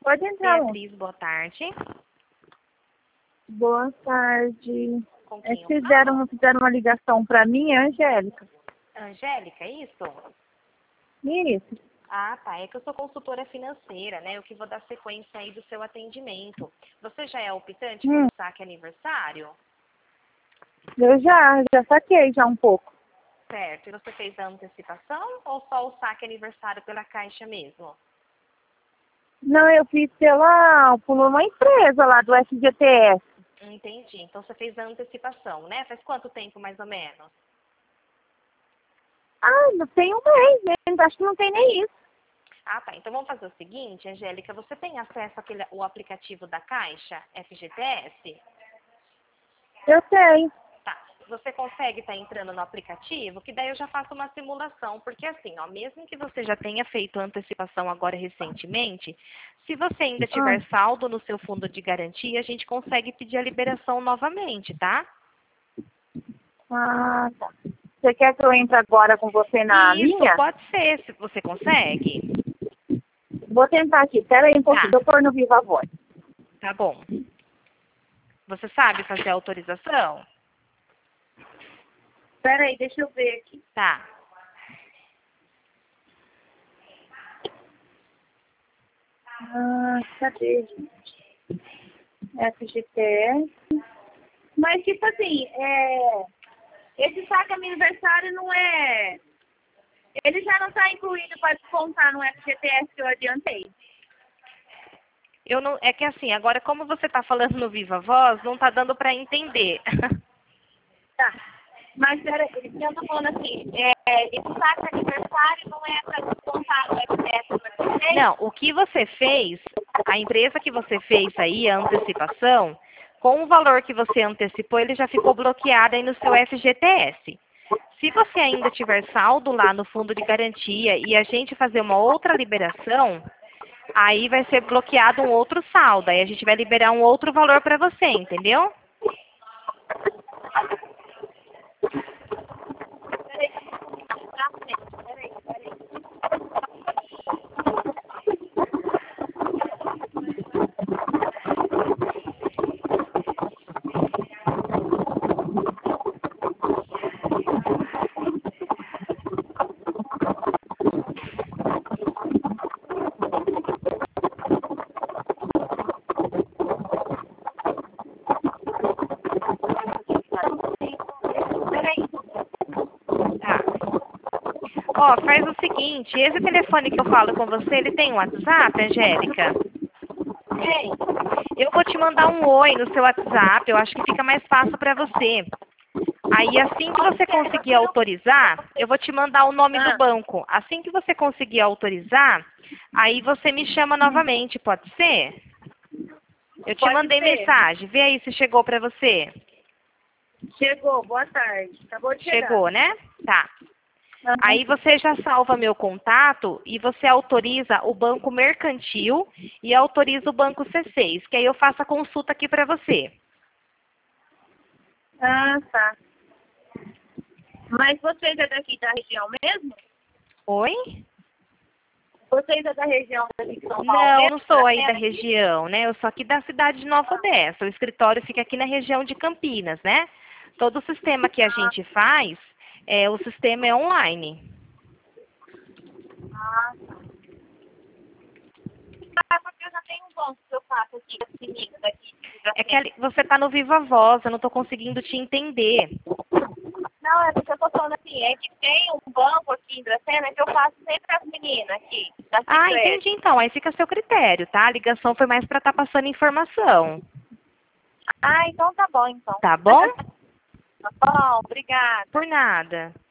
Pode entrar, amor. Beatriz, boa tarde. Boa tarde. Com É quem que eu falo? fizeram uma ligação para mim, é Angélica. Angélica, é isso? Isso. Ah, tá. É que eu sou consultora financeira, né? Eu que vou dar sequência aí do seu atendimento. Você já é optante pelo saque aniversário? Eu já saquei já um pouco. Certo. E você fez a antecipação ou só o saque aniversário pela Caixa mesmo? Não, eu fiz por uma empresa lá do FGTS. Entendi. Então você fez a antecipação, né? Faz quanto tempo mais ou menos? Ah, não tem um mês, né? Acho que não tem nem isso. Ah, tá. Então vamos fazer o seguinte, Angélica, você tem acesso o aplicativo da Caixa, FGTS? Eu tenho. Tá. Você consegue estar entrando no aplicativo, que daí eu já faço uma simulação, porque assim, ó, mesmo que você já tenha feito a antecipação agora recentemente, se você ainda tiver saldo no seu fundo de garantia, a gente consegue pedir a liberação novamente, tá? Ah, tá. Você quer que eu entre agora com você na Isso, linha? pode ser, se você consegue. Vou tentar aqui. Espera aí um pouquinho, Tá, eu pôr no Viva Voz. tá bom. Você sabe fazer a autorização? Espera aí, deixa eu ver aqui. Tá. Ah, cadê, gente? FGTS. Mas, tipo assim, esse saque aniversário não é... Ele já não está incluído para descontar no FGTS que eu adiantei. Eu não, é que assim, agora como você está falando no Viva Voz, não está dando para entender. Tá. Mas, peraí, eu tô falando assim, esse saque aniversário não é para descontar no FGTS que eu adiantei? Não, o que você fez, a empresa que você fez aí, a antecipação, com o valor que você antecipou, ele já ficou bloqueado aí no seu FGTS. Se você ainda tiver saldo lá no fundo de garantia e a gente fazer uma outra liberação, aí vai ser bloqueado um outro saldo. Aí a gente vai liberar um outro valor para você, entendeu? Peraí, pra frente, peraí. Peraí. Tá. Ó, faz o seguinte, esse telefone que eu falo com você, ele tem um WhatsApp, Angélica? Ei, Eu vou te mandar um oi no seu WhatsApp, eu acho que fica mais fácil para você. Aí, assim que você conseguir autorizar, eu vou te mandar o nome do banco. Assim que você conseguir autorizar, aí você me chama novamente, pode ser? Eu te pode mandei ser. mensagem, vê aí se chegou para você. Chegou, boa tarde. Acabou de chegar. Chegou, né? Tá. Aham. Aí você já salva meu contato e você autoriza o banco mercantil e autoriza o banco C6, que aí eu faço a consulta aqui para você. Ah, tá. Mas vocês é daqui da região mesmo? Oi? Vocês é da região daqui de São Paulo Não, mesmo? não sou aí da Aqui? região, né? Eu sou aqui da cidade de Nova Odessa. O escritório fica aqui na região de Campinas, né? Todo o sistema que a gente faz, o sistema é online. Ah, tá. Porque eu já tenho um banco que eu faço aqui, comigo daqui. É que você está no Viva Voz, eu não estou conseguindo te entender. Não, é porque eu tô falando assim, é que tem um banco aqui em Dracena que eu faço sempre as meninas aqui, da Ah, Cicred. entendi então. Aí fica a seu critério, tá? A ligação foi mais para estar passando informação. Ah, então tá bom, então. Tá bom? Tá bom, obrigada. Por nada.